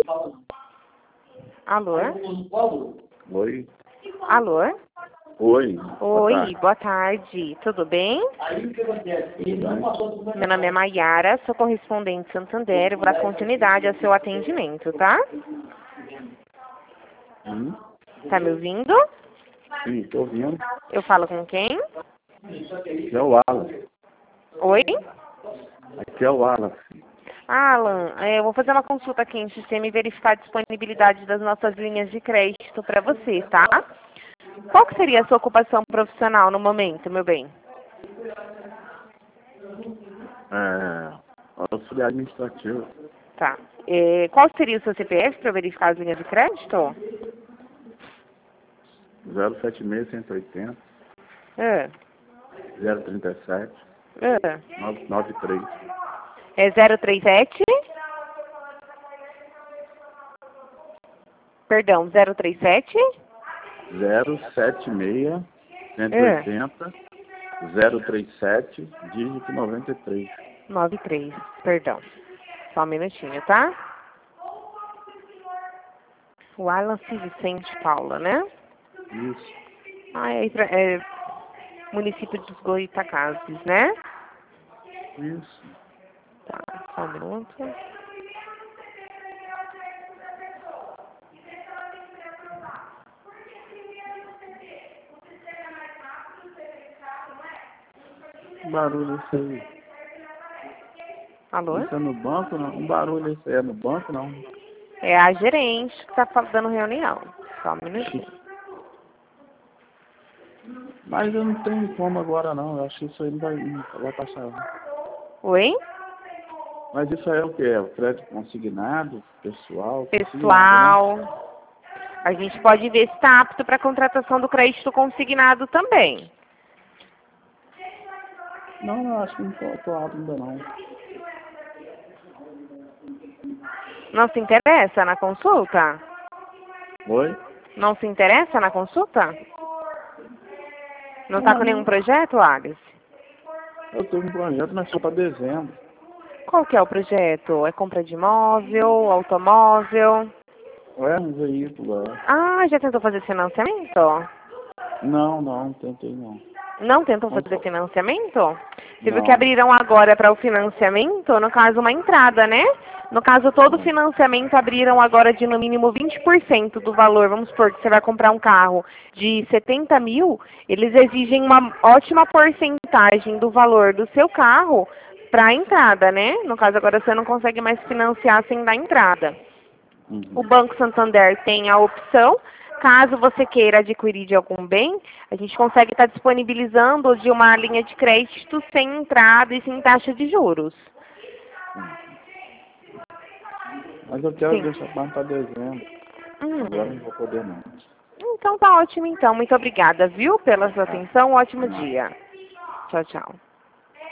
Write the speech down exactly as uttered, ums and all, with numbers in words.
Alô? Oi. Alô? Oi. Oi, boa tarde. Tudo bem? Meu nome é Maiara, sou correspondente Santander. Vou dar continuidade ao seu atendimento, tá? Hum? Tá me ouvindo? Sim, tô ouvindo. Eu falo com quem? Aqui é o Alan. Oi? Aqui é o Alan. Alan, é, eu vou fazer uma consulta aqui em sistema e verificar a disponibilidade das nossas linhas de crédito para você, tá? Qual que seria a sua ocupação profissional no momento, meu bem? É, auxiliar administrativo. Tá. É, qual seria o seu C P F para verificar as linhas de crédito? zero sete seis, cento e oitenta, É. zero trinta e sete, É. nove nove três. É zero três sete? Perdão, zero três sete? zero sete seis, cento e É. oitenta, zero trinta e sete, dígito noventa e três. nove três, perdão. Só um minutinho, tá? O Alan C. Vicente Paula, né? Isso. Ah, é, é município de Goitacazes, né? Isso. Tá, só um minuto. Um barulho isso aí. Alô? Isso é no banco, não? Um barulho isso aí é no banco, não? É a gerente que tá fa- dando reunião. Só um minutinho. Mas eu não tenho como agora, não. Eu acho que isso aí não vai, não vai passar. Oi? Mas isso aí é o que? É o crédito consignado, pessoal? Pessoal. Consignado, né? A gente pode ver se está apto para contratação do crédito consignado também. Não, não, acho que não tô, tô apto ainda não. Não se interessa na consulta? Oi? Não se interessa na consulta? Não está Não, com nenhum não. projeto, Alice? Eu tenho um projeto, mas só para dezembro. Qual que é o projeto? É compra de imóvel, automóvel? É um veículo, é. Ah, já tentou fazer financiamento? Não, não, tentei não. Não tentou Mas, fazer financiamento? Você viu que não. abriram agora para o financiamento, no caso uma entrada, né? No caso, todo financiamento abriram agora de no mínimo vinte por cento do valor. Vamos supor que você vai comprar um carro de setenta mil, eles exigem uma ótima porcentagem do valor do seu carro para a entrada, né? No caso, agora você não consegue mais financiar sem dar entrada. Uhum. O Banco Santander tem a opção, caso você queira adquirir de algum bem, a gente consegue estar disponibilizando de uma linha de crédito sem entrada e sem taxa de juros. Mas eu quero Sim. deixar mais para dezembro. Hum. Agora não vou poder não. Então tá ótimo então. Muito obrigada, viu, pela sua atenção. Um ótimo dia. Tchau, tchau.